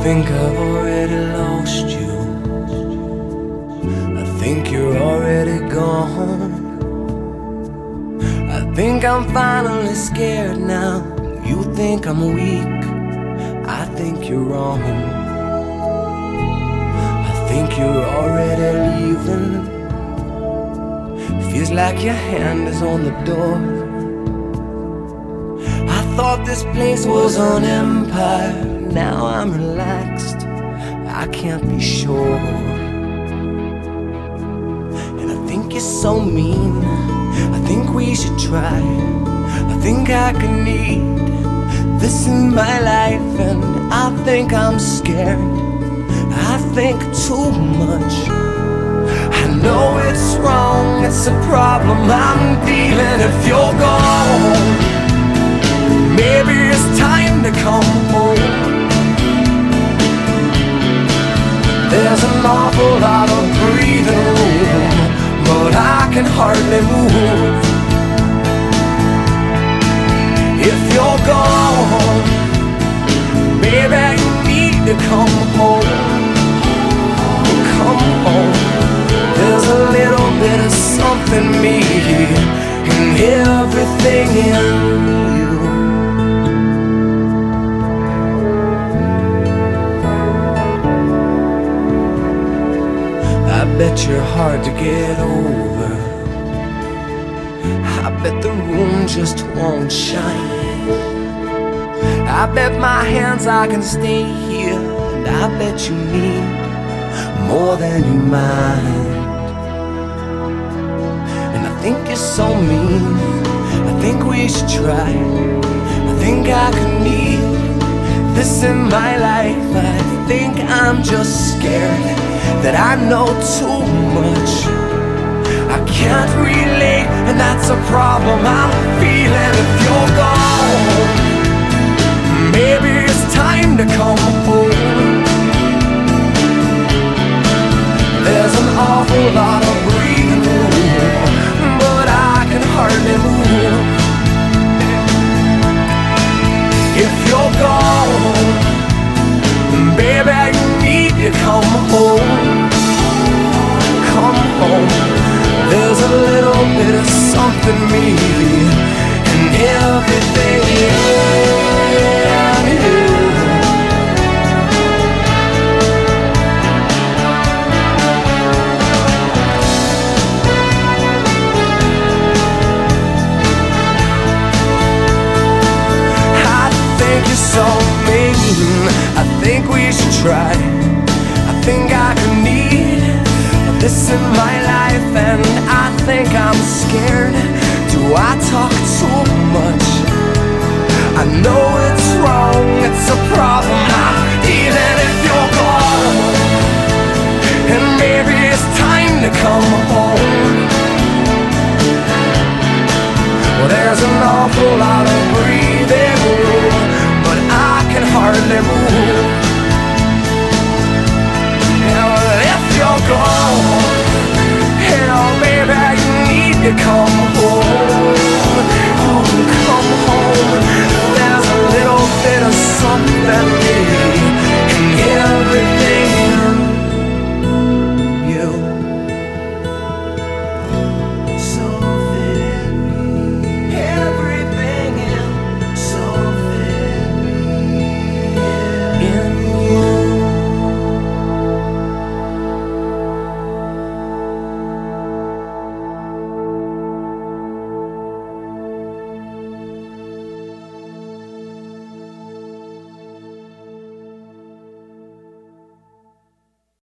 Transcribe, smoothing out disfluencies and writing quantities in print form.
think I've already lost you. I think you're already gone. I think I'm finally scared now. You think I'm weak, I think you're wrong. I think you're already leaving. Feels like your hand is on the door. I thought this place was an empire. Now I'm relaxed, I can't be sure. And I think you're so mean, I think we should try. I think I could need this in my life. And I think I'm scared, I think too much. I know it's wrong, it's a problem I'm dealing. If you're gone, maybe it's time to come home. There's an awful lot of breathing room, but I can hardly move. If you're gone, baby, you need to come home. Come home. There's a little bit of something me in everything in you. I bet you're hard to get over. I bet the room just won't shine. I bet my hands I can stay here. And I bet you need more than you mind. And I think you're so mean, I think we should try. I think I could need this in my life. I think I'm just scared that I know too much. I can't relate, and that's a problem I'm feeling. If you're gone, maybe it's time to come home. There's an awful lot of breathing room, but I can hardly move. If you're gone, baby, you need to come home. Come home. There's a little bit of something me in everything in you. So mean, I think we should try. I think I could need this in my life. And I think I'm scared. Do I talk too much? I know it's wrong, it's a problem I'm dealing. If you're gone, and maybe it's time to come home. Well, there's an awful lot of breathing